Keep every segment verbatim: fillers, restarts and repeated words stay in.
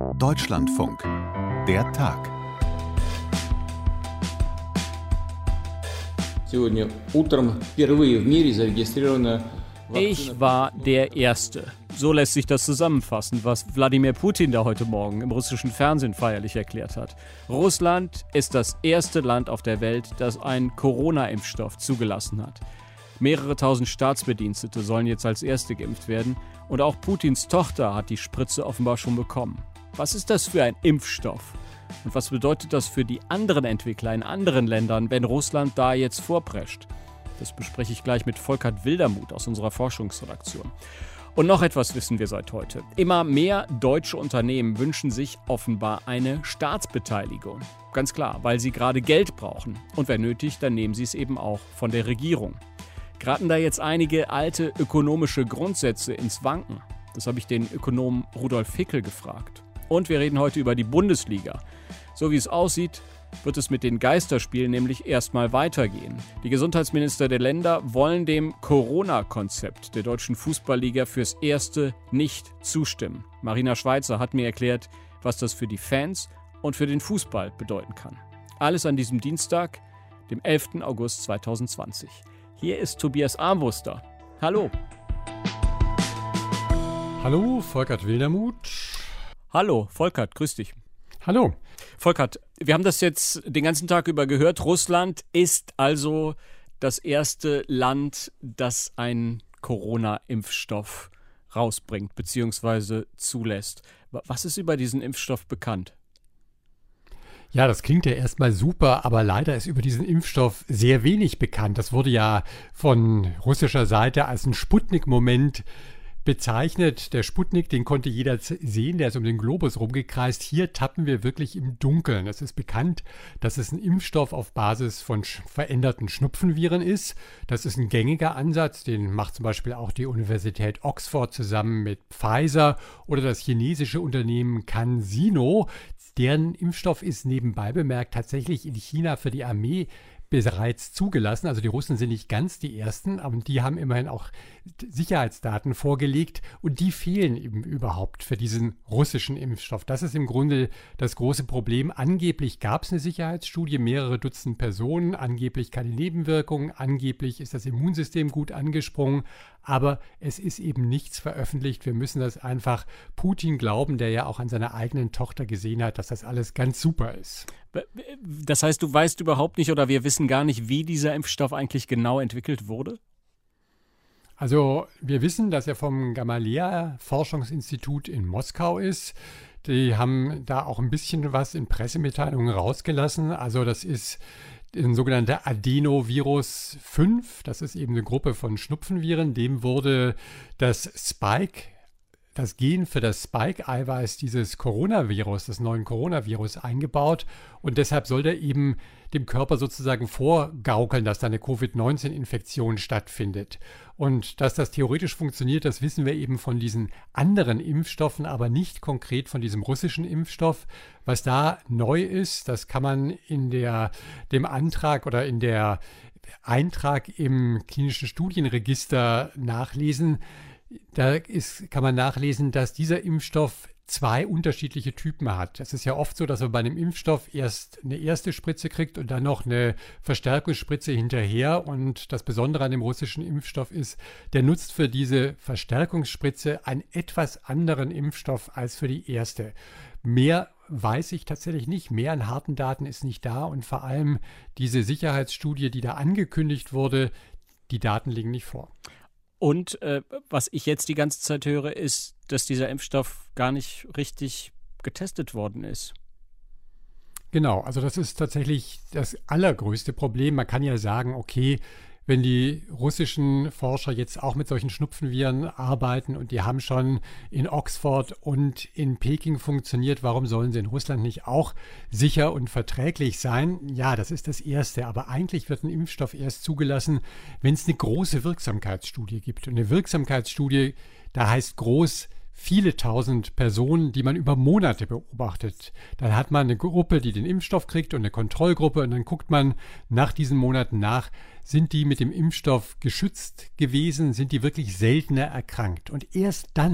Deutschlandfunk. Der Tag. Ich war der Erste. So lässt sich das zusammenfassen, was Wladimir Putin da heute Morgen im russischen Fernsehen feierlich erklärt hat. Russland ist das erste Land auf der Welt, das einen Corona-Impfstoff zugelassen hat. Mehrere tausend Staatsbedienstete sollen jetzt als Erste geimpft werden und auch Putins Tochter hat die Spritze offenbar schon bekommen. Was ist das für ein Impfstoff? Und was bedeutet das für die anderen Entwickler in anderen Ländern, wenn Russland da jetzt vorprescht? Das bespreche ich gleich mit Volkert Wildermuth aus unserer Forschungsredaktion. Und noch etwas wissen wir seit heute. Immer mehr deutsche Unternehmen wünschen sich offenbar eine Staatsbeteiligung. Ganz klar, weil sie gerade Geld brauchen. Und wenn nötig, dann nehmen sie es eben auch von der Regierung. Geraten da jetzt einige alte ökonomische Grundsätze ins Wanken? Das habe ich den Ökonomen Rudolf Hickel gefragt. Und wir reden heute über die Bundesliga. So wie es aussieht, wird es mit den Geisterspielen nämlich erstmal weitergehen. Die Gesundheitsminister der Länder wollen dem Corona-Konzept der deutschen Fußballliga fürs Erste nicht zustimmen. Marina Schweizer hat mir erklärt, was das für die Fans und für den Fußball bedeuten kann. Alles an diesem Dienstag, dem elften August zweitausendzwanzig. Hier ist Tobias Armbruster. Hallo. Hallo, Volkert Wildermuth. Hallo, Volkert, grüß dich. Hallo. Volkert, wir haben das jetzt den ganzen Tag über gehört. Russland ist also das erste Land, das einen Corona-Impfstoff rausbringt bzw. zulässt. Was ist über diesen Impfstoff bekannt? Ja, das klingt ja erstmal super, aber leider ist über diesen Impfstoff sehr wenig bekannt. Das wurde ja von russischer Seite als ein Sputnik-Moment bezeichnet. Der Sputnik, den konnte jeder sehen, der ist um den Globus rumgekreist. Hier tappen wir wirklich im Dunkeln. Es ist bekannt, dass es ein Impfstoff auf Basis von sch- veränderten Schnupfenviren ist. Das ist ein gängiger Ansatz, den macht zum Beispiel auch die Universität Oxford zusammen mit Pfizer oder das chinesische Unternehmen CanSino. Deren Impfstoff ist nebenbei bemerkt tatsächlich in China für die Armee bereits zugelassen. Also die Russen sind nicht ganz die Ersten, aber die haben immerhin auch Sicherheitsdaten vorgelegt und die fehlen eben überhaupt für diesen russischen Impfstoff. Das ist im Grunde das große Problem. Angeblich gab es eine Sicherheitsstudie, mehrere Dutzend Personen, angeblich keine Nebenwirkungen, angeblich ist das Immunsystem gut angesprungen, aber es ist eben nichts veröffentlicht. Wir müssen das einfach Putin glauben, der ja auch an seiner eigenen Tochter gesehen hat, dass das alles ganz super ist. Das heißt, du weißt überhaupt nicht oder wir wissen gar nicht, wie dieser Impfstoff eigentlich genau entwickelt wurde? Also wir wissen, dass er vom Gamaleya-Forschungsinstitut in Moskau ist. Die haben da auch ein bisschen was in Pressemitteilungen rausgelassen. Also das ist ein sogenannter Adenovirus fünf. Das ist eben eine Gruppe von Schnupfenviren. Dem wurde das Spike das Gen für das Spike-Eiweiß dieses Coronavirus, des neuen Coronavirus, eingebaut und deshalb soll der eben dem Körper sozusagen vorgaukeln, dass da eine Covid neunzehn Infektion stattfindet. Und dass das theoretisch funktioniert, das wissen wir eben von diesen anderen Impfstoffen, aber nicht konkret von diesem russischen Impfstoff. Was da neu ist, das kann man in der, dem Antrag oder in der Eintrag im klinischen Studienregister nachlesen. Da ist, kann man nachlesen, dass dieser Impfstoff zwei unterschiedliche Typen hat. Es ist ja oft so, dass man bei einem Impfstoff erst eine erste Spritze kriegt und dann noch eine Verstärkungsspritze hinterher. Und das Besondere an dem russischen Impfstoff ist, der nutzt für diese Verstärkungsspritze einen etwas anderen Impfstoff als für die erste. Mehr weiß ich tatsächlich nicht. Mehr an harten Daten ist nicht da. Und vor allem diese Sicherheitsstudie, die da angekündigt wurde, die Daten liegen nicht vor. Und äh, was ich jetzt die ganze Zeit höre, ist, dass dieser Impfstoff gar nicht richtig getestet worden ist. Genau, also das ist tatsächlich das allergrößte Problem. Man kann ja sagen, okay, wenn die russischen Forscher jetzt auch mit solchen Schnupfenviren arbeiten und die haben schon in Oxford und in Peking funktioniert, warum sollen sie in Russland nicht auch sicher und verträglich sein? Ja, das ist das Erste, aber eigentlich wird ein Impfstoff erst zugelassen, wenn es eine große Wirksamkeitsstudie gibt. Und eine Wirksamkeitsstudie, da heißt groß, viele tausend Personen, die man über Monate beobachtet. Dann hat man eine Gruppe, die den Impfstoff kriegt und eine Kontrollgruppe und dann guckt man nach diesen Monaten nach, sind die mit dem Impfstoff geschützt gewesen, sind die wirklich seltener erkrankt. Und erst dann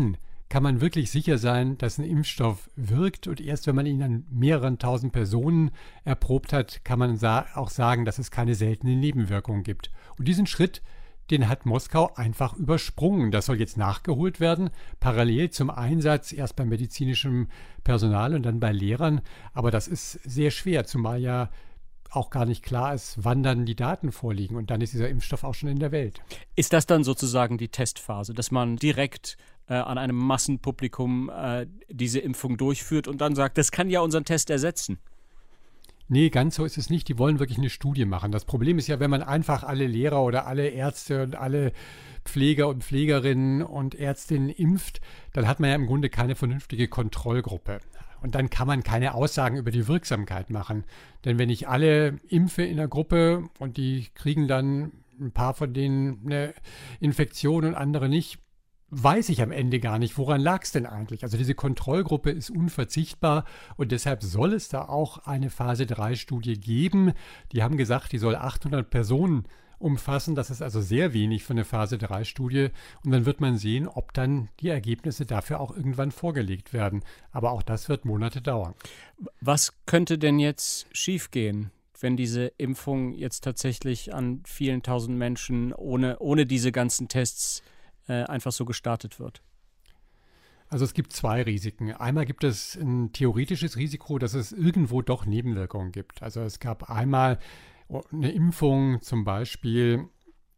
kann man wirklich sicher sein, dass ein Impfstoff wirkt. Und erst wenn man ihn an mehreren tausend Personen erprobt hat, kann man sa- auch sagen, dass es keine seltenen Nebenwirkungen gibt. Und diesen Schritt, den hat Moskau einfach übersprungen. Das soll jetzt nachgeholt werden, parallel zum Einsatz erst bei medizinischem Personal und dann bei Lehrern. Aber das ist sehr schwer, zumal ja auch gar nicht klar ist, wann dann die Daten vorliegen. Und dann ist dieser Impfstoff auch schon in der Welt. Ist das dann sozusagen die Testphase, dass man direkt äh, an einem Massenpublikum äh, diese Impfung durchführt und dann sagt, das kann ja unseren Test ersetzen? Nee, ganz so ist es nicht. Die wollen wirklich eine Studie machen. Das Problem ist ja, wenn man einfach alle Lehrer oder alle Ärzte und alle Pfleger und Pflegerinnen und Ärztinnen impft, dann hat man ja im Grunde keine vernünftige Kontrollgruppe. Und dann kann man keine Aussagen über die Wirksamkeit machen. Denn wenn ich alle impfe in der Gruppe und die kriegen dann ein paar von denen eine Infektion und andere nicht, weiß ich am Ende gar nicht, woran lag es denn eigentlich. Also diese Kontrollgruppe ist unverzichtbar und deshalb soll es da auch eine Phase drei Studie geben. Die haben gesagt, die soll achthundert Personen umfassen. Das ist also sehr wenig für eine Phase drei Studie. Und dann wird man sehen, ob dann die Ergebnisse dafür auch irgendwann vorgelegt werden. Aber auch das wird Monate dauern. Was könnte denn jetzt schiefgehen, wenn diese Impfung jetzt tatsächlich an vielen tausend Menschen ohne, ohne diese ganzen Tests äh, einfach so gestartet wird? Also es gibt zwei Risiken. Einmal gibt es ein theoretisches Risiko, dass es irgendwo doch Nebenwirkungen gibt. Also es gab einmal eine Impfung zum Beispiel,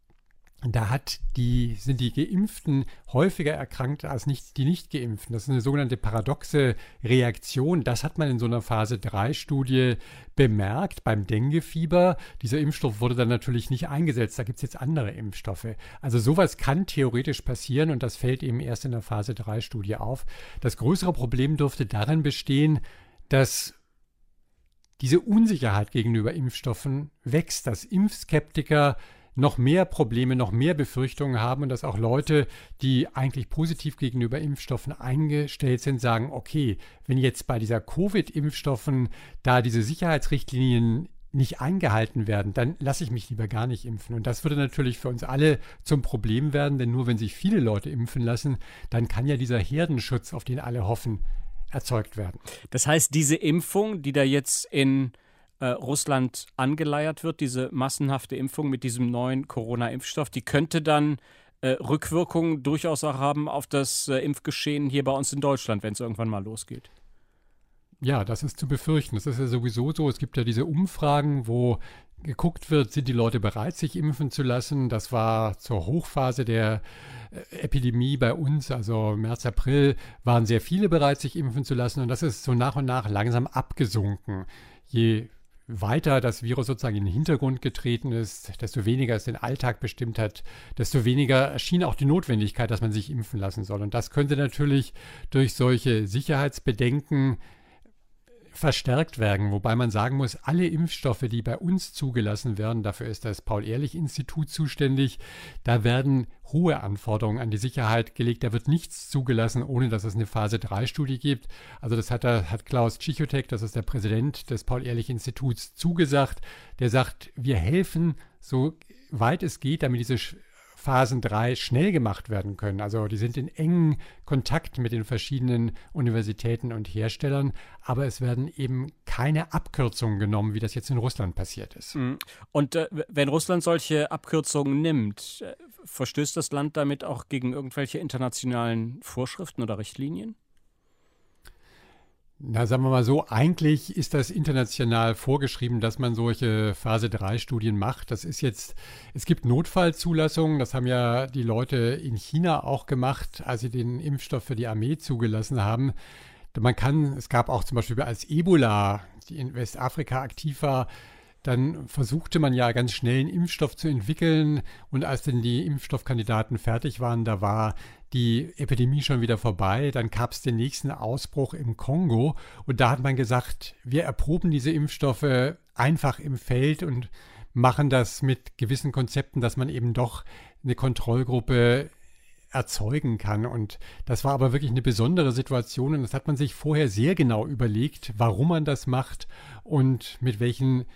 da hat die, sind die Geimpften häufiger erkrankt als nicht, die Nicht-Geimpften. Das ist eine sogenannte paradoxe Reaktion. Das hat man in so einer Phase drei Studie bemerkt beim Denguefieber. Dieser Impfstoff wurde dann natürlich nicht eingesetzt. Da gibt es jetzt andere Impfstoffe. Also sowas kann theoretisch passieren und das fällt eben erst in der Phase drei Studie auf. Das größere Problem dürfte darin bestehen, dass diese Unsicherheit gegenüber Impfstoffen wächst, dass Impfskeptiker noch mehr Probleme, noch mehr Befürchtungen haben und dass auch Leute, die eigentlich positiv gegenüber Impfstoffen eingestellt sind, sagen, okay, wenn jetzt bei dieser Covid-Impfstoffen da diese Sicherheitsrichtlinien nicht eingehalten werden, dann lasse ich mich lieber gar nicht impfen. Und das würde natürlich für uns alle zum Problem werden, denn nur wenn sich viele Leute impfen lassen, dann kann ja dieser Herdenschutz, auf den alle hoffen, erzeugt werden. Das heißt, diese Impfung, die da jetzt in äh, Russland angeleiert wird, diese massenhafte Impfung mit diesem neuen Corona-Impfstoff, die könnte dann äh, Rückwirkungen durchaus auch haben auf das äh, Impfgeschehen hier bei uns in Deutschland, wenn es irgendwann mal losgeht. Ja, das ist zu befürchten. Das ist ja sowieso so. Es gibt ja diese Umfragen, wo geguckt wird, sind die Leute bereit, sich impfen zu lassen. Das war zur Hochphase der Epidemie bei uns, also März, April, waren sehr viele bereit, sich impfen zu lassen. Und das ist so nach und nach langsam abgesunken. Je weiter das Virus sozusagen in den Hintergrund getreten ist, desto weniger es den Alltag bestimmt hat, desto weniger erschien auch die Notwendigkeit, dass man sich impfen lassen soll. Und das könnte natürlich durch solche Sicherheitsbedenken verstärkt werden, wobei man sagen muss, alle Impfstoffe, die bei uns zugelassen werden, dafür ist das Paul-Ehrlich-Institut zuständig, da werden hohe Anforderungen an die Sicherheit gelegt. Da wird nichts zugelassen, ohne dass es eine Phase drei Studie gibt. Also das hat, hat Klaus Tschichotek, das ist der Präsident des Paul-Ehrlich-Instituts, zugesagt. Der sagt, wir helfen, so weit es geht, damit diese Phasen drei schnell gemacht werden können. Also die sind in engem Kontakt mit den verschiedenen Universitäten und Herstellern, aber es werden eben keine Abkürzungen genommen, wie das jetzt in Russland passiert ist. Und äh, wenn Russland solche Abkürzungen nimmt, äh, verstößt das Land damit auch gegen irgendwelche internationalen Vorschriften oder Richtlinien? Na, sagen wir mal so, eigentlich ist das international vorgeschrieben, dass man solche Phase drei Studien macht. Das ist jetzt, es gibt Notfallzulassungen, das haben ja die Leute in China auch gemacht, als sie den Impfstoff für die Armee zugelassen haben. Man kann, es gab auch zum Beispiel, als Ebola, die in Westafrika aktiv war, dann versuchte man ja ganz schnell einen Impfstoff zu entwickeln und als dann die Impfstoffkandidaten fertig waren, da war die Epidemie schon wieder vorbei. Dann gab es den nächsten Ausbruch im Kongo und da hat man gesagt, wir erproben diese Impfstoffe einfach im Feld und machen das mit gewissen Konzepten, dass man eben doch eine Kontrollgruppe erzeugen kann. Und das war aber wirklich eine besondere Situation und das hat man sich vorher sehr genau überlegt, warum man das macht und mit welchen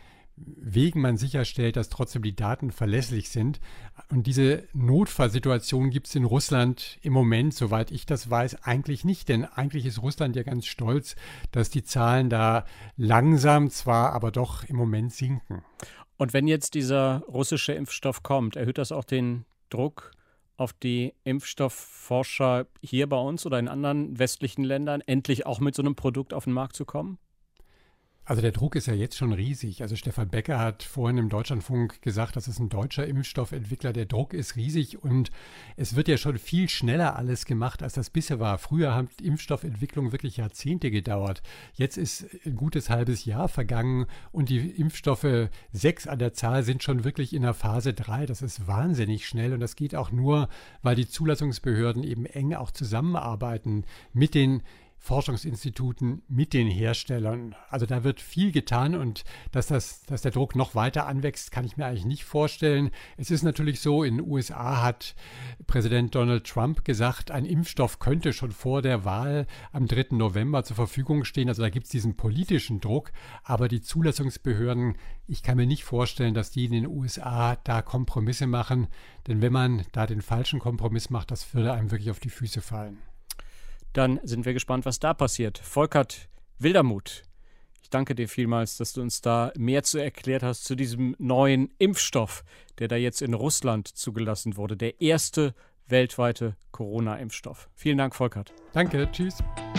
Wegen man sicherstellt, dass trotzdem die Daten verlässlich sind. Und diese Notfallsituation gibt es in Russland im Moment, soweit ich das weiß, eigentlich nicht. Denn eigentlich ist Russland ja ganz stolz, dass die Zahlen da langsam zwar, aber doch im Moment sinken. Und wenn jetzt dieser russische Impfstoff kommt, erhöht das auch den Druck auf die Impfstoffforscher hier bei uns oder in anderen westlichen Ländern, endlich auch mit so einem Produkt auf den Markt zu kommen? Also der Druck ist ja jetzt schon riesig. Also Stefan Becker hat vorhin im Deutschlandfunk gesagt, das ist ein deutscher Impfstoffentwickler. Der Druck ist riesig und es wird ja schon viel schneller alles gemacht, als das bisher war. Früher hat Impfstoffentwicklung wirklich Jahrzehnte gedauert. Jetzt ist ein gutes halbes Jahr vergangen und die Impfstoffe, sechs an der Zahl, sind schon wirklich in der Phase drei. Das ist wahnsinnig schnell und das geht auch nur, weil die Zulassungsbehörden eben eng auch zusammenarbeiten mit den Forschungsinstituten, mit den Herstellern. Also da wird viel getan und dass, das, dass der Druck noch weiter anwächst, kann ich mir eigentlich nicht vorstellen. Es ist natürlich so, in den U S A hat Präsident Donald Trump gesagt, ein Impfstoff könnte schon vor der Wahl am dritten November zur Verfügung stehen. Also da gibt es diesen politischen Druck, aber die Zulassungsbehörden, ich kann mir nicht vorstellen, dass die in den U S A da Kompromisse machen, denn wenn man da den falschen Kompromiss macht, das würde einem wirklich auf die Füße fallen. Dann sind wir gespannt, was da passiert. Volkert Wildermuth, ich danke dir vielmals, dass du uns da mehr zu erklärt hast zu diesem neuen Impfstoff, der da jetzt in Russland zugelassen wurde. Der erste weltweite Corona-Impfstoff. Vielen Dank, Volkert. Danke, tschüss.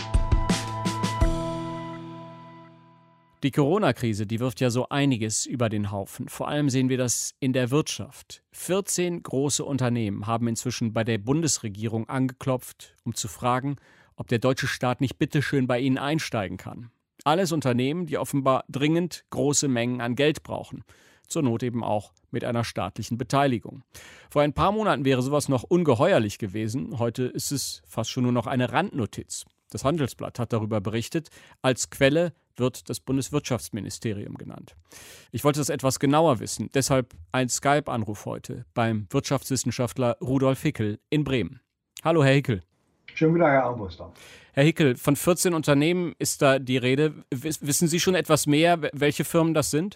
Die Corona-Krise, die wirft ja so einiges über den Haufen. Vor allem sehen wir das in der Wirtschaft. vierzehn große Unternehmen haben inzwischen bei der Bundesregierung angeklopft, um zu fragen, ob der deutsche Staat nicht bitteschön bei ihnen einsteigen kann. Alles Unternehmen, die offenbar dringend große Mengen an Geld brauchen. Zur Not eben auch mit einer staatlichen Beteiligung. Vor ein paar Monaten wäre sowas noch ungeheuerlich gewesen. Heute ist es fast schon nur noch eine Randnotiz. Das Handelsblatt hat darüber berichtet. Als Quelle wird das Bundeswirtschaftsministerium genannt. Ich wollte das etwas genauer wissen. Deshalb ein Skype-Anruf heute beim Wirtschaftswissenschaftler Rudolf Hickel in Bremen. Hallo, Herr Hickel. Schönen guten Tag, Herr Armbruster. Herr Hickel, von vierzehn Unternehmen ist da die Rede. Wissen Sie schon etwas mehr, welche Firmen das sind?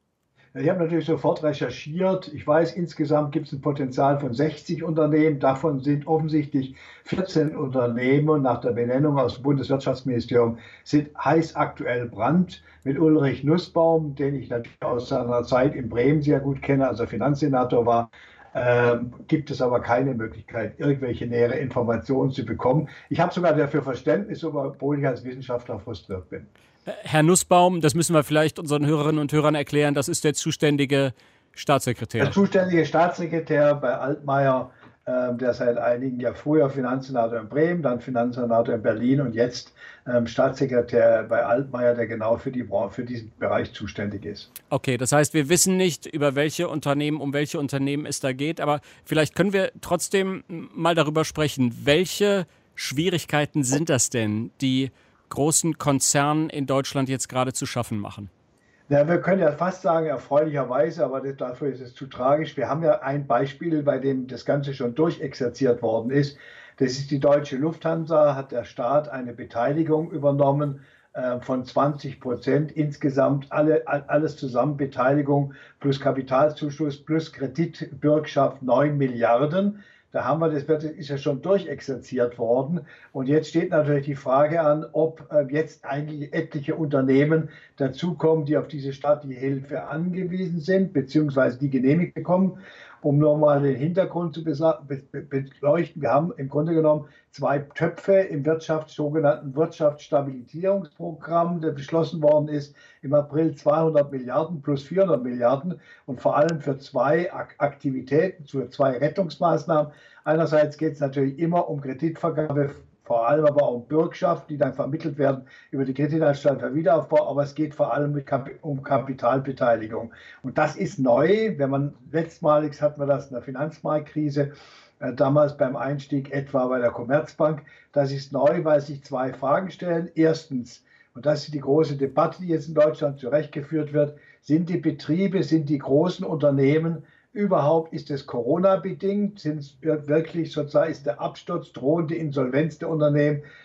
Ich habe natürlich sofort recherchiert. Ich weiß, insgesamt gibt es ein Potenzial von sechzig Unternehmen. Davon sind offensichtlich vierzehn Unternehmen nach der Benennung aus dem Bundeswirtschaftsministerium sind heiß aktuell Brand. Mit Ulrich Nussbaum, den ich natürlich aus seiner Zeit in Bremen sehr gut kenne, als er Finanzsenator war, ähm, gibt es aber keine Möglichkeit, irgendwelche nähere Informationen zu bekommen. Ich habe sogar dafür Verständnis, obwohl ich als Wissenschaftler frustriert bin. Herr Nussbaum, das müssen wir vielleicht unseren Hörerinnen und Hörern erklären, das ist der zuständige Staatssekretär. Der zuständige Staatssekretär bei Altmaier, äh, der seit einigen Jahren früher Finanzsenator in Bremen, dann Finanzsenator in Berlin und jetzt ähm, Staatssekretär bei Altmaier, der genau für, die, für diesen Bereich zuständig ist. Okay, das heißt, wir wissen nicht, über welche Unternehmen, um welche Unternehmen es da geht, aber vielleicht können wir trotzdem mal darüber sprechen, welche Schwierigkeiten sind das denn, die großen Konzernen in Deutschland jetzt gerade zu schaffen machen? Ja, wir können ja fast sagen, erfreulicherweise, aber das, dafür ist es zu tragisch. Wir haben ja ein Beispiel, bei dem das Ganze schon durchexerziert worden ist. Das ist die Deutsche Lufthansa, hat der Staat eine Beteiligung übernommen äh, von zwanzig Prozent. Insgesamt alle, alles zusammen Beteiligung plus Kapitalzuschuss plus Kreditbürgschaft neun Milliarden. Da haben wir, das wird, ist ja schon durchexerziert worden. Und jetzt steht natürlich die Frage an, ob äh, jetzt eigentlich etliche Unternehmen dazukommen, die auf diese staatliche Hilfe angewiesen sind, beziehungsweise die genehmigt bekommen. Um nur mal den Hintergrund zu beleuchten, wir haben im Grunde genommen zwei Töpfe im Wirtschafts-, sogenannten Wirtschaftsstabilisierungsprogramm, das beschlossen worden ist im April zweihundert Milliarden plus vierhundert Milliarden und vor allem für zwei Aktivitäten, für zwei Rettungsmaßnahmen. Einerseits geht es natürlich immer um Kreditvergabe, vor allem aber auch um Bürgschaft, die dann vermittelt werden über die Kreditanstalt für Wiederaufbau, aber es geht vor allem um Kapitalbeteiligung. Und das ist neu, wenn man letztmalig hatten wir das in der Finanzmarktkrise, äh, damals beim Einstieg etwa bei der Commerzbank. Das ist neu, weil sich zwei Fragen stellen. Erstens, und das ist die große Debatte, die jetzt in Deutschland zurechtgeführt wird, sind die Betriebe, sind die großen Unternehmen überhaupt, ist es Corona-bedingt? Sind es wirklich sozusagen, ist der Absturz, drohende Insolvenz der Unternehmen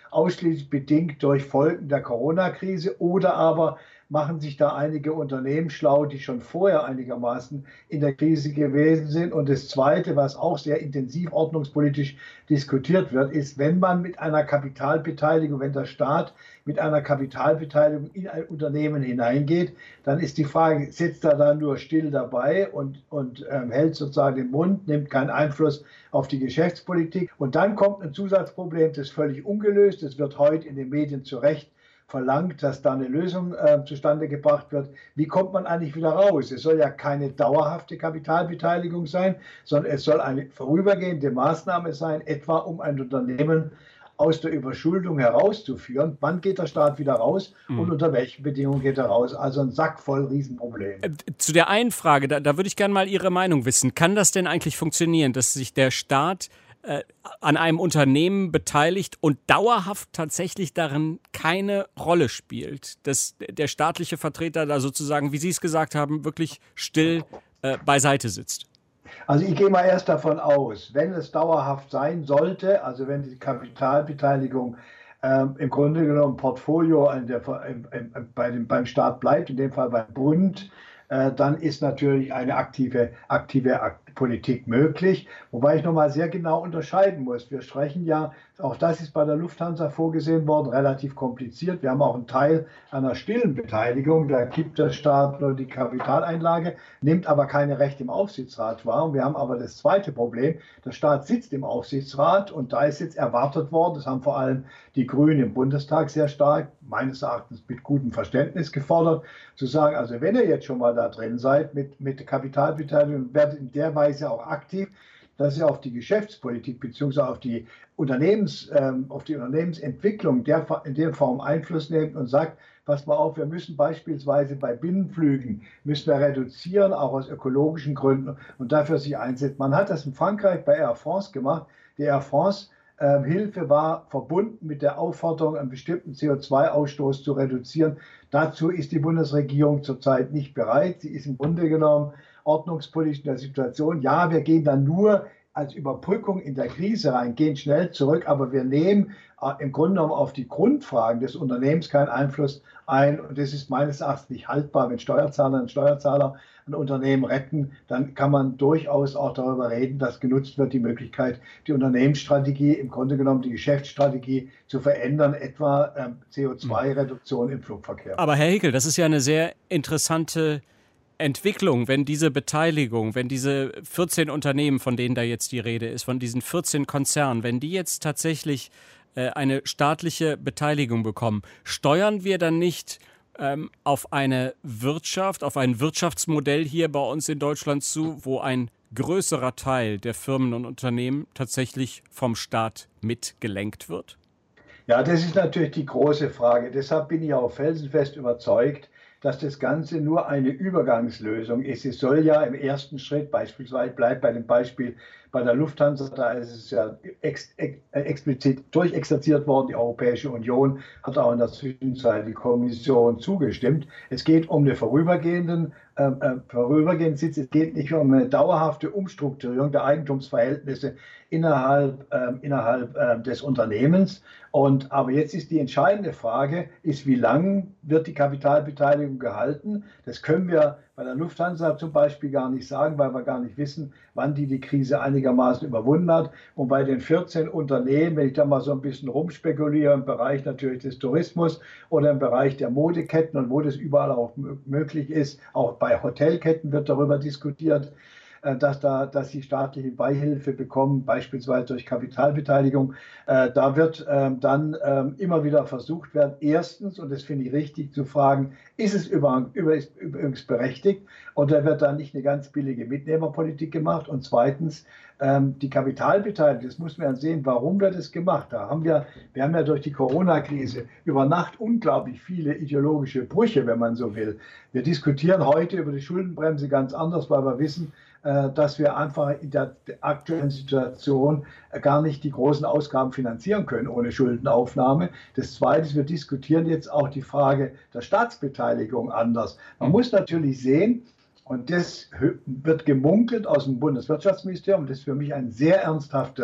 ausschließlich bedingt durch Folgen der Corona-Krise oder aber machen sich da einige Unternehmen schlau, die schon vorher einigermaßen in der Krise gewesen sind. Und das Zweite, was auch sehr intensiv ordnungspolitisch diskutiert wird, ist, wenn man mit einer Kapitalbeteiligung, wenn der Staat mit einer Kapitalbeteiligung in ein Unternehmen hineingeht, dann ist die Frage, sitzt er da nur still dabei und, und ähm, hält sozusagen den Mund, nimmt keinen Einfluss auf die Geschäftspolitik. Und dann kommt ein Zusatzproblem, das ist völlig ungelöst. Das wird heute in den Medien zu Recht verlangt, dass da eine Lösung äh, zustande gebracht wird. Wie kommt man eigentlich wieder raus? Es soll ja keine dauerhafte Kapitalbeteiligung sein, sondern es soll eine vorübergehende Maßnahme sein, etwa um ein Unternehmen aus der Überschuldung herauszuführen. Wann geht der Staat wieder raus mhm. und unter welchen Bedingungen geht er raus? Also ein Sack voll Riesenprobleme. Äh, zu der einen Frage, da, da würde ich gerne mal Ihre Meinung wissen. Kann das denn eigentlich funktionieren, dass sich der Staat äh, an einem Unternehmen beteiligt und dauerhaft tatsächlich darin keine Rolle spielt? Dass der staatliche Vertreter da sozusagen, wie Sie es gesagt haben, wirklich still äh, beiseite sitzt? Also ich gehe mal erst davon aus, wenn es dauerhaft sein sollte, also wenn die Kapitalbeteiligung ähm, im Grunde genommen Portfolio in der, im, im, bei dem, beim Staat bleibt, in dem Fall beim Bund, äh, dann ist natürlich eine aktive, aktive Politik möglich. Wobei ich nochmal sehr genau unterscheiden muss. Wir sprechen ja, auch das ist bei der Lufthansa vorgesehen worden, relativ kompliziert. Wir haben auch einen Teil einer stillen Beteiligung. Da gibt der Staat nur die Kapitaleinlage, nimmt aber keine Rechte im Aufsichtsrat wahr. Und wir haben aber das zweite Problem. Der Staat sitzt im Aufsichtsrat und da ist jetzt erwartet worden, das haben vor allem die Grünen im Bundestag sehr stark, meines Erachtens mit gutem Verständnis gefordert, zu sagen, also wenn ihr jetzt schon mal da drin seid mit, mit Kapitalbeteiligung, werdet in der Weise auch aktiv, dass ihr auf die Geschäftspolitik bzw. auf die Unternehmens, ähm, auf die Unternehmensentwicklung der, in der Form Einfluss nehmt und sagt, pass mal auf, wir müssen beispielsweise bei Binnenflügen, müssen wir reduzieren, auch aus ökologischen Gründen und dafür sich einsetzt. Man hat das in Frankreich bei Air France gemacht. Die Air France äh, Hilfe war verbunden mit der Aufforderung, einen bestimmten C O zwei Ausstoß zu reduzieren. Dazu ist die Bundesregierung zurzeit nicht bereit. Sie ist im Grunde genommen ordnungspolitisch in der Situation, ja, wir gehen dann nur als Überbrückung in der Krise rein, gehen schnell zurück, aber wir nehmen äh, im Grunde genommen auf die Grundfragen des Unternehmens keinen Einfluss ein und das ist meines Erachtens nicht haltbar. Wenn Steuerzahlerinnen und Steuerzahler ein Unternehmen retten, dann kann man durchaus auch darüber reden, dass genutzt wird die Möglichkeit, die Unternehmensstrategie, im Grunde genommen die Geschäftsstrategie zu verändern, etwa ähm, C O zwei Reduktion im Flugverkehr. Aber Herr Hickel, das ist ja eine sehr interessante Entwicklung, wenn diese Beteiligung, wenn diese vierzehn Unternehmen, von denen da jetzt die Rede ist, von diesen vierzehn Konzernen, wenn die jetzt tatsächlich äh, eine staatliche Beteiligung bekommen, steuern wir dann nicht ähm, auf eine Wirtschaft, auf ein Wirtschaftsmodell hier bei uns in Deutschland zu, wo ein größerer Teil der Firmen und Unternehmen tatsächlich vom Staat mitgelenkt wird? Ja, das ist natürlich die große Frage. Deshalb bin ich auch felsenfest überzeugt, dass das Ganze nur eine Übergangslösung ist. Es soll ja im ersten Schritt, beispielsweise bleibt bei dem Beispiel bei der Lufthansa, da ist es ja ex, ex, explizit durchexerziert worden, die Europäische Union hat auch in der Zwischenzeit die Kommission zugestimmt. Es geht um eine vorübergehenden, äh, vorübergehenden Sitz, es geht nicht um eine dauerhafte Umstrukturierung der Eigentumsverhältnisse innerhalb, äh, innerhalb äh, des Unternehmens. Und, aber jetzt ist die entscheidende Frage, ist, wie lang wird die Kapitalbeteiligung gehalten? Das können wir bei der Lufthansa zum Beispiel gar nicht sagen, weil wir gar nicht wissen, wann die die Krise einigermaßen überwunden hat. Und bei den vierzehn Unternehmen, wenn ich da mal so ein bisschen rumspekuliere, im Bereich natürlich des Tourismus oder im Bereich der Modeketten und wo das überall auch möglich ist, auch bei Hotelketten wird darüber diskutiert, dass, da, dass sie staatliche Beihilfe bekommen, beispielsweise durch Kapitalbeteiligung. Äh, da wird äh, dann äh, immer wieder versucht werden, erstens, und das finde ich richtig, zu fragen, ist es übrigens berechtigt oder wird da nicht eine ganz billige Mitnehmerpolitik gemacht? Und zweitens, ähm, die Kapitalbeteiligung, das muss man ja sehen, warum wird es gemacht? Da haben wir, wir haben ja durch die Corona-Krise über Nacht unglaublich viele ideologische Brüche, wenn man so will. Wir diskutieren heute über die Schuldenbremse ganz anders, weil wir wissen, dass wir einfach in der aktuellen Situation gar nicht die großen Ausgaben finanzieren können ohne Schuldenaufnahme. Das Zweite ist, wir diskutieren jetzt auch die Frage der Staatsbeteiligung anders. Man muss natürlich sehen, und das wird gemunkelt aus dem Bundeswirtschaftsministerium, das ist für mich ein sehr ernsthaftes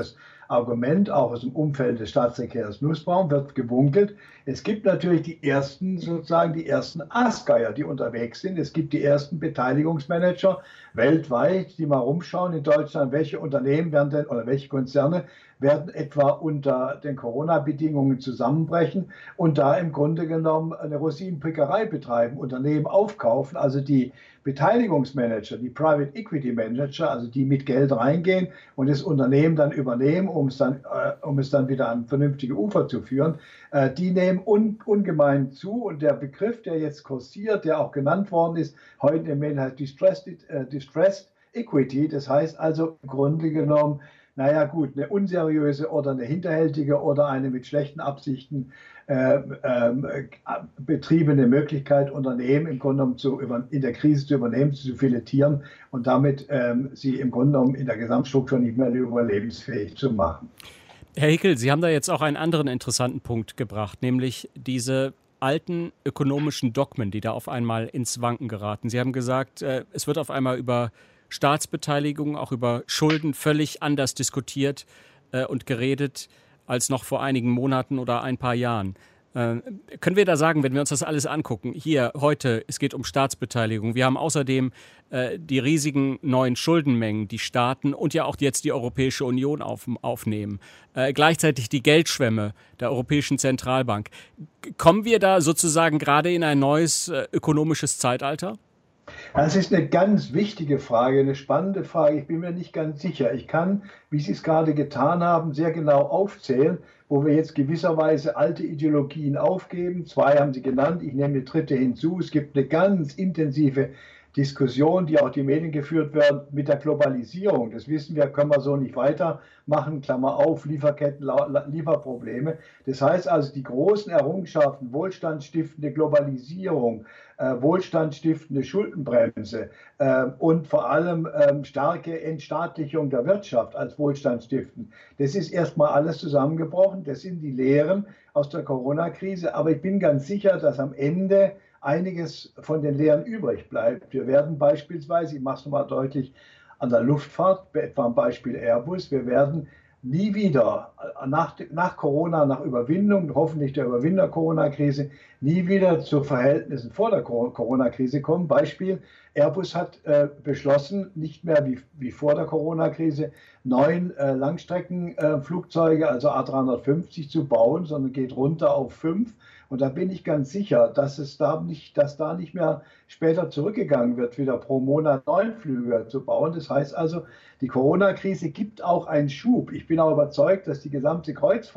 Argument, auch aus dem Umfeld des Staatssekretärs Nussbaum, wird gewunkelt. Es gibt natürlich die ersten, sozusagen die ersten Aasgeier, die unterwegs sind. Es gibt die ersten Beteiligungsmanager weltweit, die mal rumschauen in Deutschland, welche Unternehmen werden denn oder welche Konzerne werden etwa unter den Corona-Bedingungen zusammenbrechen und da im Grunde genommen eine Rosinenpickerei betreiben, Unternehmen aufkaufen, also die Beteiligungsmanager, die Private Equity Manager, also die mit Geld reingehen und das Unternehmen dann übernehmen, um es dann, äh, um es dann wieder an vernünftige Ufer zu führen, äh, die nehmen un, ungemein zu. Und der Begriff, der jetzt kursiert, der auch genannt worden ist, heute im Medien heißt Distressed, äh, Distressed Equity, das heißt also im Grunde genommen, naja gut, eine unseriöse oder eine hinterhältige oder eine mit schlechten Absichten äh, äh, betriebene Möglichkeit, Unternehmen im Grunde genommen zu über, in der Krise zu übernehmen, zu filetieren und damit ähm, sie im Grunde genommen in der Gesamtstruktur nicht mehr überlebensfähig zu machen. Herr Hickel, Sie haben da jetzt auch einen anderen interessanten Punkt gebracht, nämlich diese alten ökonomischen Dogmen, die da auf einmal ins Wanken geraten. Sie haben gesagt, äh, es wird auf einmal über Staatsbeteiligung, auch über Schulden völlig anders diskutiert äh, und geredet als noch vor einigen Monaten oder ein paar Jahren. Äh, können wir da sagen, wenn wir uns das alles angucken, hier heute, es geht um Staatsbeteiligung. Wir haben außerdem äh, die riesigen neuen Schuldenmengen, die Staaten und ja auch jetzt die Europäische Union auf, aufnehmen. Äh, gleichzeitig die Geldschwemme der Europäischen Zentralbank. Kommen wir da sozusagen gerade in ein neues äh, ökonomisches Zeitalter? Das ist eine ganz wichtige Frage, eine spannende Frage. Ich bin mir nicht ganz sicher. Ich kann, wie Sie es gerade getan haben, sehr genau aufzählen, wo wir jetzt gewisserweise alte Ideologien aufgeben. Zwei haben Sie genannt, ich nehme die dritte hinzu. Es gibt eine ganz intensive Diskussion, die auch die Medien geführt werden, mit der Globalisierung. Das wissen wir, können wir so nicht weitermachen. Klammer auf, Lieferketten, Lieferprobleme. Das heißt also, die großen Errungenschaften, wohlstandsstiftende Globalisierung, äh, wohlstandsstiftende Schuldenbremse äh, und vor allem äh, starke Entstaatlichung der Wirtschaft als wohlstandsstiftend. Das ist erstmal alles zusammengebrochen. Das sind die Lehren aus der Corona-Krise. Aber ich bin ganz sicher, dass am Ende einiges von den Lehren übrig bleibt. Wir werden beispielsweise, ich mache es nochmal deutlich, an der Luftfahrt, etwa am Beispiel Airbus, wir werden nie wieder nach, nach Corona, nach Überwindung, hoffentlich der Überwindung der Corona-Krise, nie wieder zu Verhältnissen vor der Corona-Krise kommen. Beispiel, Airbus hat äh, beschlossen, nicht mehr wie, wie vor der Corona-Krise neun äh, Langstreckenflugzeuge, äh, also A drei fünfzig zu bauen, sondern geht runter auf fünf. Und da bin ich ganz sicher, dass es da nicht, dass da nicht mehr später zurückgegangen wird, wieder pro Monat neun Flüge zu bauen. Das heißt also, die Corona-Krise gibt auch einen Schub. Ich bin auch überzeugt, dass die gesamte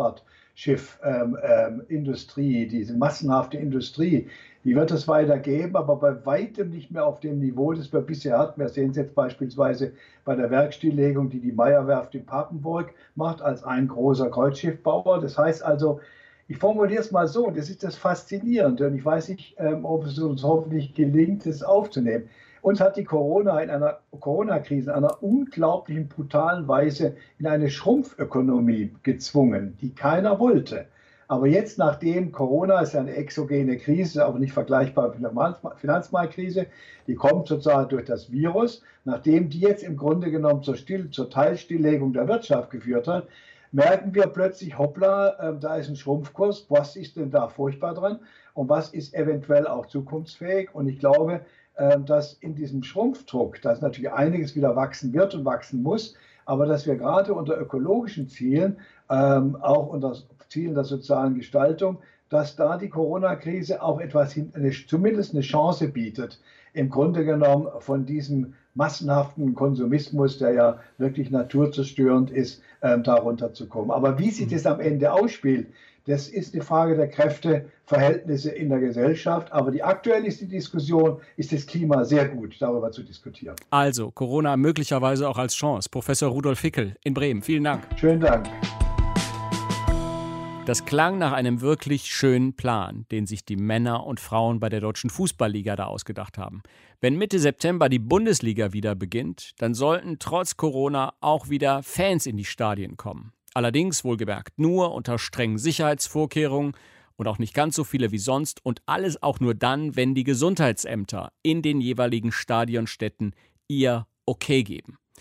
Kreuzfahrtschiff-Industrie, ähm, ähm, diese massenhafte Industrie, die wird es weiter geben, aber bei weitem nicht mehr auf dem Niveau, das wir bisher hatten. Wir sehen es jetzt beispielsweise bei der Werkstilllegung, die die Meyer-Werft in Papenburg macht, als ein großer Kreuzschiffbauer. Das heißt also, ich formuliere es mal so, das ist das Faszinierende und ich weiß nicht, ob es uns hoffentlich gelingt, das aufzunehmen. Uns hat die Corona in einer Corona-Krise in einer unglaublichen, brutalen Weise in eine Schrumpfökonomie gezwungen, die keiner wollte. Aber jetzt, nachdem Corona ist ja eine exogene Krise, aber nicht vergleichbar mit der Finanzmarktkrise, die kommt sozusagen durch das Virus, nachdem die jetzt im Grunde genommen zur, Still-, zur Teilstilllegung der Wirtschaft geführt hat, merken wir plötzlich, hoppla, äh, da ist ein Schrumpfkurs, was ist denn da furchtbar dran und was ist eventuell auch zukunftsfähig? Und ich glaube, äh, dass in diesem Schrumpfdruck, dass natürlich einiges wieder wachsen wird und wachsen muss, aber dass wir gerade unter ökologischen Zielen, ähm, auch unter Zielen der sozialen Gestaltung, dass da die Corona-Krise auch etwas, hin, eine, zumindest eine Chance bietet, im Grunde genommen von diesem massenhaften Konsumismus, der ja wirklich naturzerstörend ist, ähm, darunter zu kommen. Aber wie sich das am Ende ausspielt, das ist eine Frage der Kräfteverhältnisse in der Gesellschaft. Aber die aktuell ist die Diskussion, ist das Klima sehr gut, darüber zu diskutieren. Also, Corona möglicherweise auch als Chance. Professor Rudolf Hickel in Bremen, vielen Dank. Schönen Dank. Das klang nach einem wirklich schönen Plan, den sich die Männer und Frauen bei der Deutschen Fußballliga da ausgedacht haben. Wenn Mitte September die Bundesliga wieder beginnt, dann sollten trotz Corona auch wieder Fans in die Stadien kommen. Allerdings wohlgemerkt nur unter strengen Sicherheitsvorkehrungen und auch nicht ganz so viele wie sonst und alles auch nur dann, wenn die Gesundheitsämter in den jeweiligen Stadionstädten ihr Okay geben.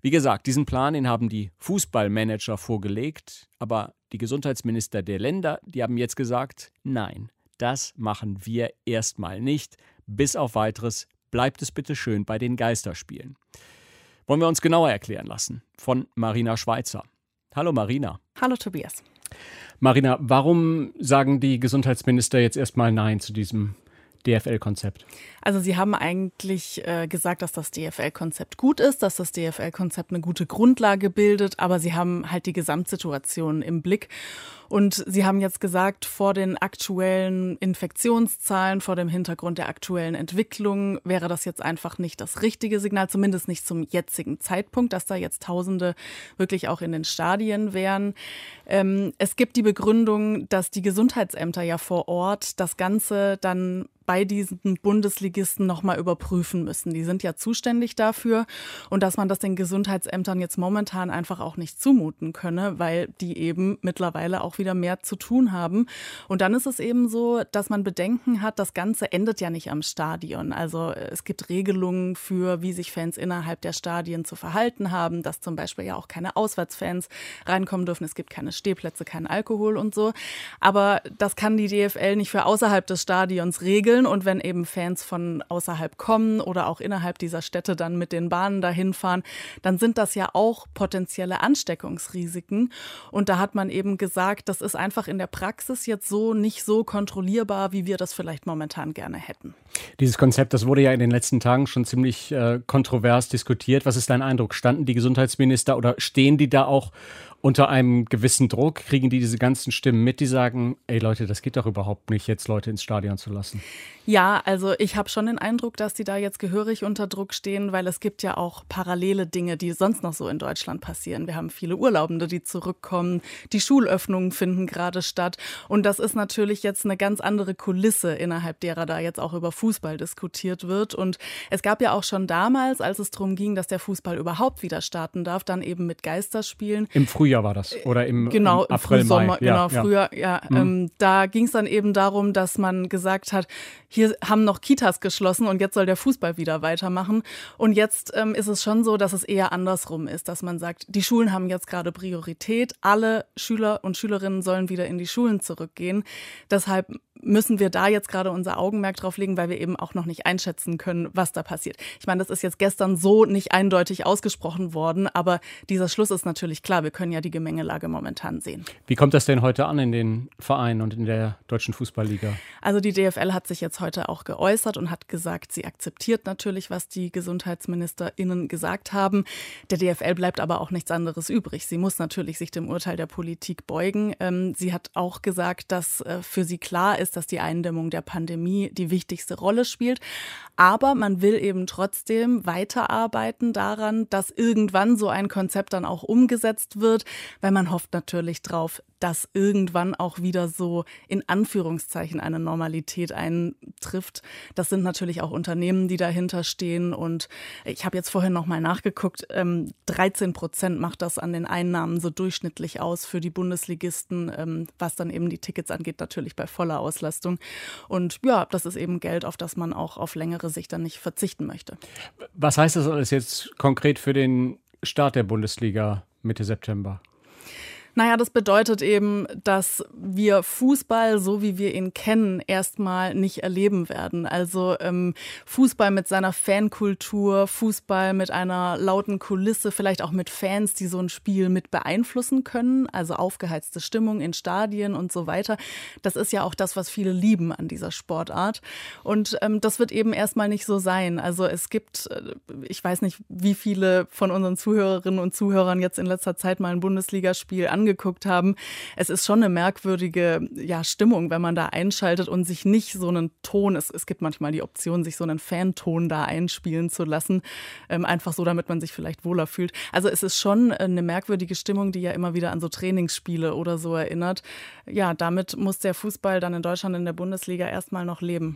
Wie gesagt, diesen Plan, den haben die Fußballmanager vorgelegt, aber die Gesundheitsminister der Länder, die haben jetzt gesagt, nein, das machen wir erstmal nicht. Bis auf Weiteres bleibt es bitte schön bei den Geisterspielen. Wollen wir uns genauer erklären lassen von Marina Schweizer. Hallo Marina. Hallo Tobias. Marina, warum sagen die Gesundheitsminister jetzt erstmal Nein zu diesem D F L-Konzept? Also sie haben eigentlich äh, gesagt, dass das D F L-Konzept gut ist, dass das D F L-Konzept eine gute Grundlage bildet, aber sie haben halt die Gesamtsituation im Blick. Und sie haben jetzt gesagt, vor den aktuellen Infektionszahlen, vor dem Hintergrund der aktuellen Entwicklung wäre das jetzt einfach nicht das richtige Signal, zumindest nicht zum jetzigen Zeitpunkt, dass da jetzt Tausende wirklich auch in den Stadien wären. Ähm, es gibt die Begründung, dass die Gesundheitsämter ja vor Ort das Ganze dann bei diesen Bundesligisten nochmal überprüfen müssen. Die sind ja zuständig dafür und dass man das den Gesundheitsämtern jetzt momentan einfach auch nicht zumuten könne, weil die eben mittlerweile auch wieder mehr zu tun haben. Und dann ist es eben so, dass man Bedenken hat, das Ganze endet ja nicht am Stadion. Also es gibt Regelungen für, wie sich Fans innerhalb der Stadien zu verhalten haben, dass zum Beispiel ja auch keine Auswärtsfans reinkommen dürfen. Es gibt keine Stehplätze, keinen Alkohol und so. Aber das kann die D F L nicht für außerhalb des Stadions regeln. Und wenn eben Fans von außerhalb kommen oder auch innerhalb dieser Städte dann mit den Bahnen dahin fahren, dann sind das ja auch potenzielle Ansteckungsrisiken. Und da hat man eben gesagt, das ist einfach in der Praxis jetzt so nicht so kontrollierbar, wie wir das vielleicht momentan gerne hätten. Dieses Konzept, das wurde ja in den letzten Tagen schon ziemlich äh, kontrovers diskutiert. Was ist dein Eindruck? Standen die Gesundheitsminister oder stehen die da auch unter einem gewissen Druck? Kriegen die diese ganzen Stimmen mit, die sagen, ey Leute, das geht doch überhaupt nicht, jetzt Leute ins Stadion zu lassen? Ja, also ich habe schon den Eindruck, dass die da jetzt gehörig unter Druck stehen, weil es gibt ja auch parallele Dinge, die sonst noch so in Deutschland passieren. Wir haben viele Urlaubende, die zurückkommen, die Schulöffnungen finden gerade statt und das ist natürlich jetzt eine ganz andere Kulisse, innerhalb derer da jetzt auch über Fußball diskutiert wird und es gab ja auch schon damals, als es darum ging, dass der Fußball überhaupt wieder starten darf, dann eben mit Geisterspielen. Im Frühjahr war das oder im, genau, im April, im Frühsommer, Mai. Genau, ja, früher, ja. Mhm. Ähm, da ging es dann eben darum, dass man gesagt hat, hier haben noch Kitas geschlossen und jetzt soll der Fußball wieder weitermachen. Und jetzt ähm, ist es schon so, dass es eher andersrum ist, dass man sagt, die Schulen haben jetzt gerade Priorität. Alle Schüler und Schülerinnen sollen wieder in die Schulen zurückgehen. Deshalb müssen wir da jetzt gerade unser Augenmerk drauf legen, weil wir eben auch noch nicht einschätzen können, was da passiert. Ich meine, das ist jetzt gestern so nicht eindeutig ausgesprochen worden, aber dieser Schluss ist natürlich klar. Wir können ja die Gemengelage momentan sehen. Wie kommt das denn heute an in den Vereinen und in der Deutschen Fußballliga? Also die D F L hat sich jetzt heute auch geäußert und hat gesagt, sie akzeptiert natürlich, was die GesundheitsministerInnen gesagt haben. Der D F L bleibt aber auch nichts anderes übrig. Sie muss natürlich sich dem Urteil der Politik beugen. Ähm, sie hat auch gesagt, dass äh, für sie klar ist, dass die Eindämmung der Pandemie die wichtigste Rolle spielt. Aber man will eben trotzdem weiterarbeiten daran, dass irgendwann so ein Konzept dann auch umgesetzt wird, weil man hofft natürlich drauf, dass irgendwann auch wieder so in Anführungszeichen eine Normalität eintrifft. Das sind natürlich auch Unternehmen, die dahinter stehen. Und ich habe jetzt vorhin noch mal nachgeguckt, ähm, dreizehn Prozent macht das an den Einnahmen so durchschnittlich aus für die Bundesligisten, ähm, was dann eben die Tickets angeht, natürlich bei voller Auslastung. Und ja, das ist eben Geld, auf das man auch auf längere Sicht dann nicht verzichten möchte. Was heißt das alles jetzt konkret für den Start der Bundesliga Mitte September? Naja, das bedeutet eben, dass wir Fußball, so wie wir ihn kennen, erstmal nicht erleben werden. Also ähm, Fußball mit seiner Fankultur, Fußball mit einer lauten Kulisse, vielleicht auch mit Fans, die so ein Spiel mit beeinflussen können, also aufgeheizte Stimmung in Stadien und so weiter. Das ist ja auch das, was viele lieben an dieser Sportart. Und ähm, das wird eben erstmal nicht so sein. Also es gibt, ich weiß nicht, wie viele von unseren Zuhörerinnen und Zuhörern jetzt in letzter Zeit mal ein Bundesligaspiel an angeguckt haben. Es ist schon eine merkwürdige ja, Stimmung, wenn man da einschaltet und sich nicht so einen Ton, es, es gibt manchmal die Option, sich so einen Fanton da einspielen zu lassen, ähm, einfach so, damit man sich vielleicht wohler fühlt. Also es ist schon eine merkwürdige Stimmung, die ja immer wieder an so Trainingsspiele oder so erinnert. Ja, damit muss der Fußball dann in Deutschland in der Bundesliga erstmal noch leben.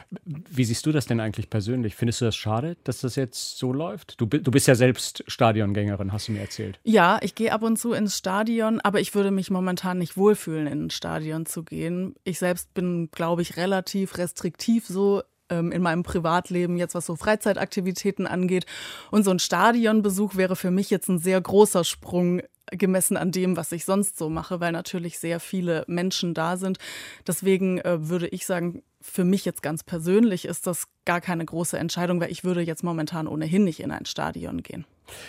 Wie siehst du das denn eigentlich persönlich? Findest du das schade, dass das jetzt so läuft? Du, du bist ja selbst Stadiongängerin, hast du mir erzählt. Ja, ich gehe ab und zu ins Stadion, aber ich würde mich momentan nicht wohlfühlen, in ein Stadion zu gehen. Ich selbst bin, glaube ich, relativ restriktiv so ähm, in meinem Privatleben, jetzt was so Freizeitaktivitäten angeht. Und so ein Stadionbesuch wäre für mich jetzt ein sehr großer Sprung, gemessen an dem, was ich sonst so mache, weil natürlich sehr viele Menschen da sind. Deswegen äh, würde ich sagen, für mich jetzt ganz persönlich ist das gar keine große Entscheidung, weil ich würde jetzt momentan ohnehin nicht in ein Stadion gehen.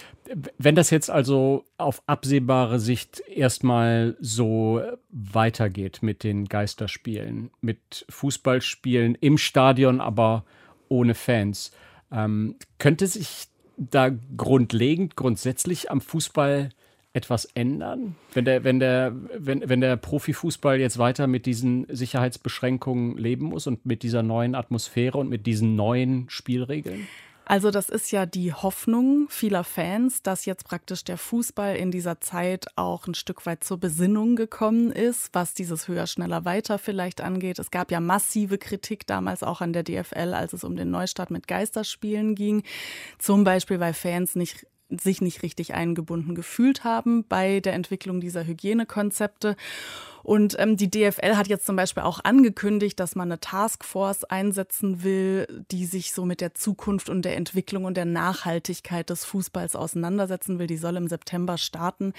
Wenn das jetzt also auf absehbare Sicht erstmal so weitergeht mit den Geisterspielen, mit Fußballspielen im Stadion, aber ohne Fans, ähm, könnte sich da grundlegend, grundsätzlich am Fußball etwas ändern, wenn der, wenn der, wenn, wenn der Profifußball jetzt weiter mit diesen Sicherheitsbeschränkungen leben muss und mit dieser neuen Atmosphäre und mit diesen neuen Spielregeln? Also das ist ja die Hoffnung vieler Fans, dass jetzt praktisch der Fußball in dieser Zeit auch ein Stück weit zur Besinnung gekommen ist, was dieses höher, schneller, weiter vielleicht angeht. Es gab ja massive Kritik damals auch an der D F L, als es um den Neustart mit Geisterspielen ging. Zum Beispiel, weil Fans nicht sich nicht richtig eingebunden gefühlt haben bei der Entwicklung dieser Hygienekonzepte. Und ähm, die D F L hat jetzt zum Beispiel auch angekündigt, dass man eine Taskforce einsetzen will, die sich so mit der Zukunft und der Entwicklung und der Nachhaltigkeit des Fußballs auseinandersetzen will. Die soll im September starten.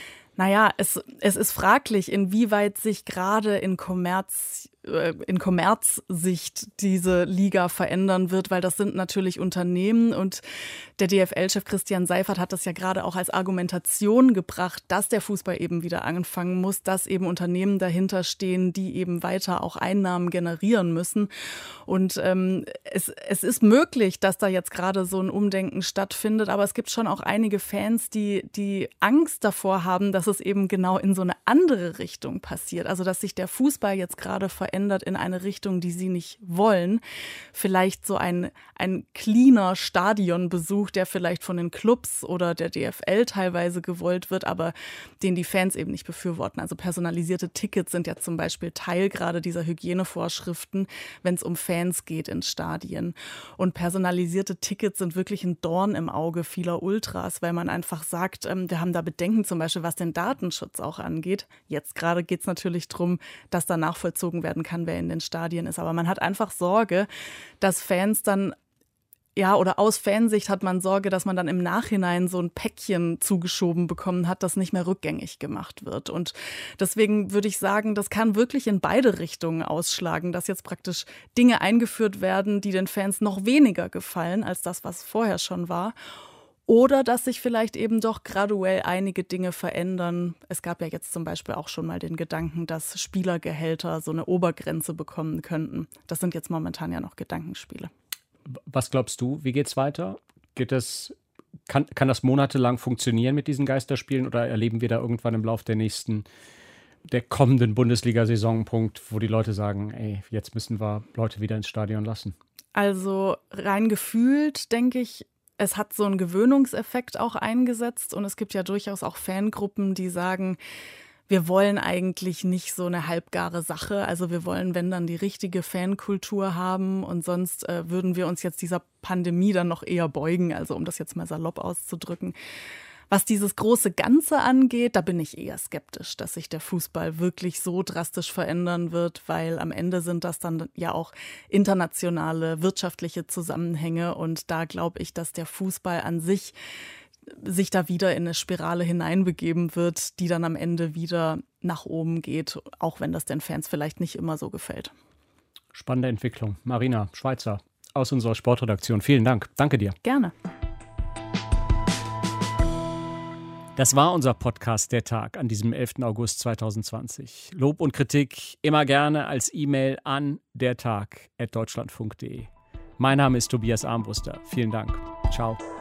Naja, es, es ist fraglich, inwieweit sich gerade in Kommerz, äh, in Kommerzsicht diese Liga verändern wird, weil das sind natürlich Unternehmen und der D F L-Chef Christian Seifert hat das ja gerade auch als Argumentation gebracht, dass der Fußball eben wieder anfangen muss, dass eben Unternehmen dahinter stehen, die eben weiter auch Einnahmen generieren müssen. Und ähm, es, es ist möglich, dass da jetzt gerade so ein Umdenken stattfindet, aber es gibt schon auch einige Fans, die, die Angst davor haben, dass es eben genau in so eine andere Richtung passiert. Also dass sich der Fußball jetzt gerade verändert in eine Richtung, die sie nicht wollen. Vielleicht so ein, ein cleaner Stadionbesuch, der vielleicht von den Clubs oder der D F L teilweise gewollt wird, aber den die Fans eben nicht befürworten. Also personalisierte Tickets sind ja zum Beispiel Teil gerade dieser Hygienevorschriften, wenn es um Fans geht in Stadien. Und personalisierte Tickets sind wirklich ein Dorn im Auge vieler Ultras, weil man einfach sagt, ähm, wir haben da Bedenken zum Beispiel, was den Datenschutz auch angeht. Jetzt gerade geht es natürlich darum, dass da nachvollzogen werden kann, wer in den Stadien ist. Aber man hat einfach Sorge, dass Fans dann Ja, oder aus Fansicht hat man Sorge, dass man dann im Nachhinein so ein Päckchen zugeschoben bekommen hat, das nicht mehr rückgängig gemacht wird. Und deswegen würde ich sagen, das kann wirklich in beide Richtungen ausschlagen, dass jetzt praktisch Dinge eingeführt werden, die den Fans noch weniger gefallen als das, was vorher schon war. Oder dass sich vielleicht eben doch graduell einige Dinge verändern. Es gab ja jetzt zum Beispiel auch schon mal den Gedanken, dass Spielergehälter so eine Obergrenze bekommen könnten. Das sind jetzt momentan ja noch Gedankenspiele. Was glaubst du, wie geht's weiter? Geht das, kann, kann das monatelang funktionieren mit diesen Geisterspielen oder erleben wir da irgendwann im Lauf der nächsten, der kommenden Bundesliga-Saison einen Punkt, wo die Leute sagen, ey, jetzt müssen wir Leute wieder ins Stadion lassen? Also rein gefühlt denke ich, es hat so einen Gewöhnungseffekt auch eingesetzt und es gibt ja durchaus auch Fangruppen, die sagen, wir wollen eigentlich nicht so eine halbgare Sache. Also wir wollen, wenn dann die richtige Fankultur haben und sonst äh, würden wir uns jetzt dieser Pandemie dann noch eher beugen, also um das jetzt mal salopp auszudrücken. Was dieses große Ganze angeht, da bin ich eher skeptisch, dass sich der Fußball wirklich so drastisch verändern wird, weil am Ende sind das dann ja auch internationale wirtschaftliche Zusammenhänge und da glaube ich, dass der Fußball an sich sich da wieder in eine Spirale hineinbegeben wird, die dann am Ende wieder nach oben geht, auch wenn das den Fans vielleicht nicht immer so gefällt. Spannende Entwicklung. Marina Schweizer aus unserer Sportredaktion. Vielen Dank. Danke dir. Gerne. Das war unser Podcast Der Tag an diesem elften August zweitausendzwanzig. Lob und Kritik immer gerne als E-Mail an dertag at deutschlandfunk punkt de. Mein Name ist Tobias Armbruster. Vielen Dank. Ciao.